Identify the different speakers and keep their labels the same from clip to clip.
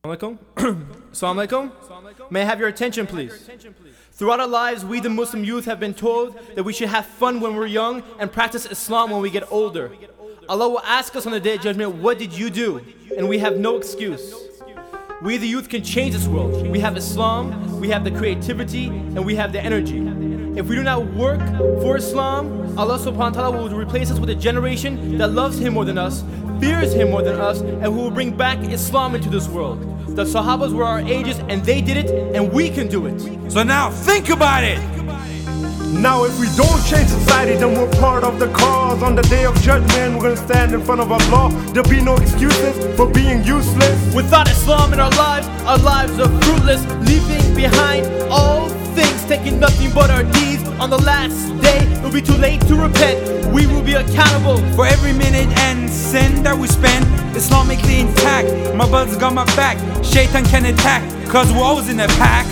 Speaker 1: Assalamu alaikum. Assalamu alaikum. May I have your attention, please? Throughout our lives, we the Muslim youth have been told that we should have fun when we're young and practice Islam when we get older. Allah will ask us on the Day of Judgment, what did you do? And we have no excuse. We the youth can change this world. We have Islam, we have the creativity, and we have the energy. If we do not work for Islam, Allah subhanahu wa ta'ala will replace us with a generation that loves Him more than us, fears Him more than us, and who will bring back Islam into this world. The Sahabas were our ages and they did it, and we can do it.
Speaker 2: So now think about it.
Speaker 3: Now if we don't change society, then we're part of the cause. On the Day of Judgment, we're gonna stand in front of Allah. There'll be no excuses for being useless.
Speaker 1: Without Islam in our lives are fruitless, leaving behind all things, taking nothing but our deeds. On the last day, it'll be too late to repent. We will be accountable
Speaker 2: For every minute and sin that we spend Islamically intact. My brothers got my back. Shaitan can attack, cause we're always in a pack.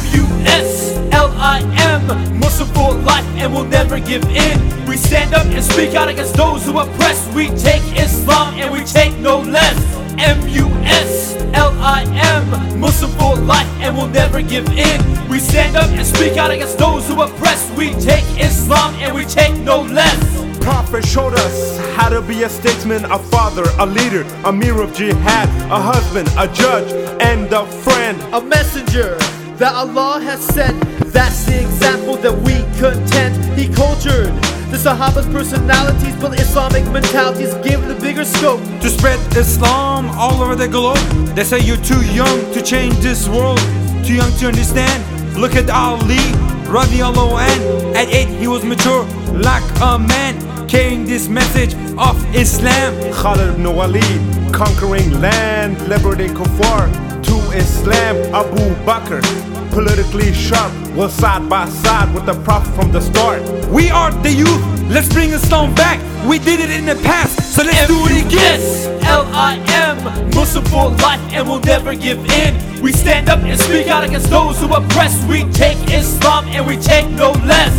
Speaker 1: M-U-S-L-I-M, Muslim for life, and we'll never give in. We stand up and speak out against those who oppress. We take Islam and we take no less. M-U-S-L-I-M, Muslim for life, and we'll never give in. We stand up and speak out against those who oppress. We take Islam and we take no less.
Speaker 3: Prophet showed us how to be a statesman, a father, a leader, Amir of Jihad, a husband, a judge, and a friend.
Speaker 1: A messenger that Allah has sent. That's the example that we content. He cultured the Sahaba's personalities, but Islamic mentalities gave the bigger scope
Speaker 2: To spread Islam all over the globe. They say you're too young to change this world, too young to understand. Look at Ali, radiallahu anh. At 8 he was mature like a man, carrying this message of Islam.
Speaker 3: Khalid ibn Walid, conquering land, liberating kuffar to Islam. Abu Bakr, politically sharp, was side by side with the Prophet from the start.
Speaker 2: We are the youth, let's bring Islam back. We did it in the past, so let's do it again.
Speaker 1: M-U-S-L-I-M, Muslim for life, and we'll never give in. We stand up and speak out against those who oppress. We take Islam and we take no less.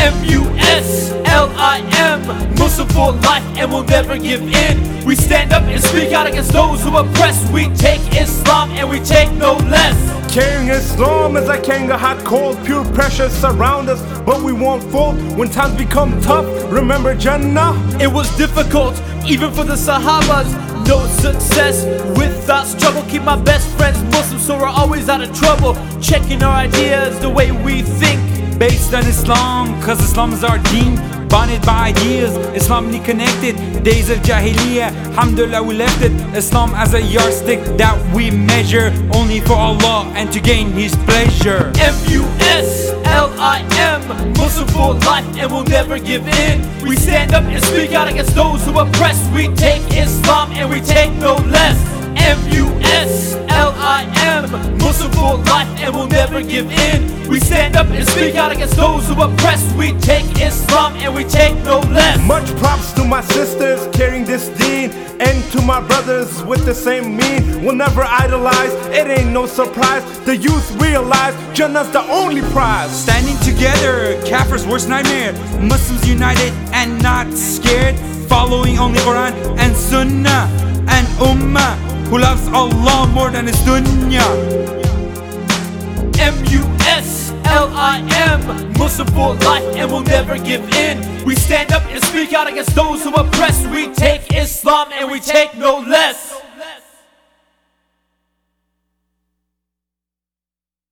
Speaker 1: M-U-S-L-I-M, Muslim for life, and we'll never give in. We stand up and speak out against those who oppress. We take Islam and we take no less.
Speaker 3: Carrying Islam is like carrying a hot coal. Pure pressure surround us, but we won't fold. When times become tough, remember Jannah.
Speaker 1: It was difficult, even for the Sahabas. No success without struggle. Keep my best friends Muslim, so we're always out of trouble. Checking our ideas, the way we think,
Speaker 2: Based on Islam, cause Islam is our deen. Bonded by ideas, Islamically connected. Days of Jahiliyyah, alhamdulillah we left it. Islam as a yardstick that we measure only for Allah and to gain His pleasure.
Speaker 1: M-U-S-L-I-M, Muslim for life, and we'll never give in. We stand up and speak out against those who oppress. We take Islam and we take no less. M-U-S-L-I-M, Muslim for life, and we'll never give in. We stand up and speak out against those who oppress. We take Islam and we take no less.
Speaker 3: Much props to my sisters carrying this deen, and to my brothers with the same mean. We'll never idolize, it ain't no surprise. The youth realize Jannah's the only prize.
Speaker 2: Standing together, Kafir's worst nightmare. Muslims united and not scared. Following only Quran and Sunnah, and Ummah who loves Allah more than his dunya.
Speaker 1: M-U-S-L-I-M, Muslim for life, and we'll never give in. We stand up and speak out against those who oppress. We take Islam and we take no less.